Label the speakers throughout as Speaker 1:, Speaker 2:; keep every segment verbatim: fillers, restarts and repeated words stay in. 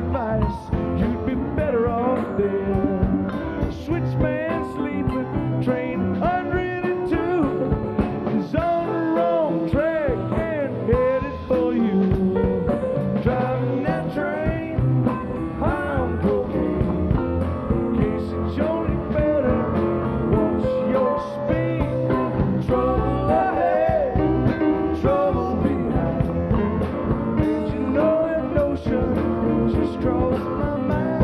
Speaker 1: advice, you'd be better off dead. Switchman sleeping, train one hundred two is on the wrong track and headed for you. Driving that train, high on cocaine. In case it's only better, watch your speed. Trouble ahead, trouble behind. Did you know that notion just crossed my mind?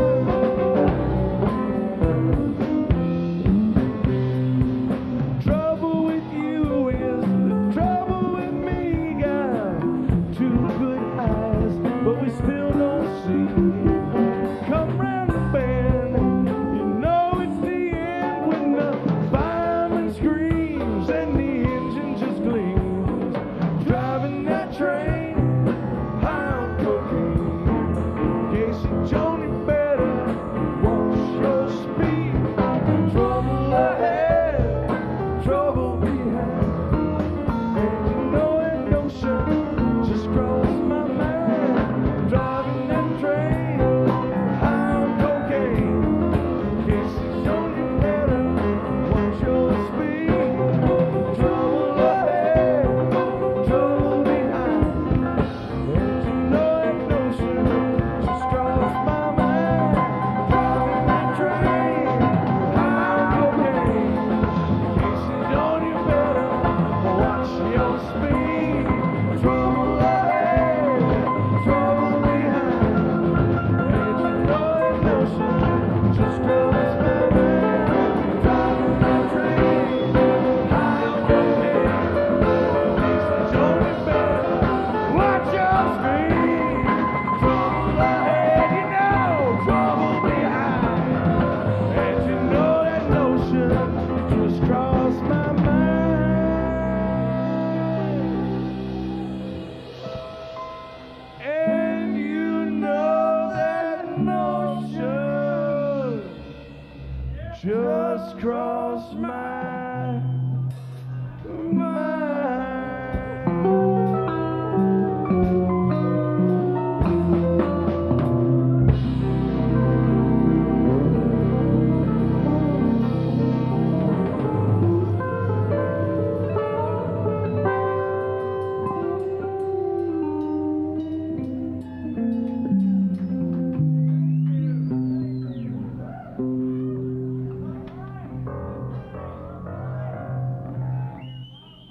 Speaker 1: Trouble with you is the trouble with me. Got two good eyes, but we still don't see. Come round the bend, you know it's the end when the fireman screams and the engine just gleams. Driving that train, high on cocaine. In case it's only better, watch your speed. Trouble ahead, trouble behind. And you know that notion just crossed my mind. Driving that train, high on cocaine. In case it's only better, watch your speed. Trouble ahead, trouble behind. And you know that notion just crossed my mind. Driving that train, high on cocaine. In case it's only better, watch your speed. Trouble ahead, trouble behind. And you know that notion just crossed my mind. Driving that train, high on cocaine. In case it's only better, watch your speed. Trouble ahead, you know, trouble behind. And you know that notion just crossed my mind. And you know that notion just crossed my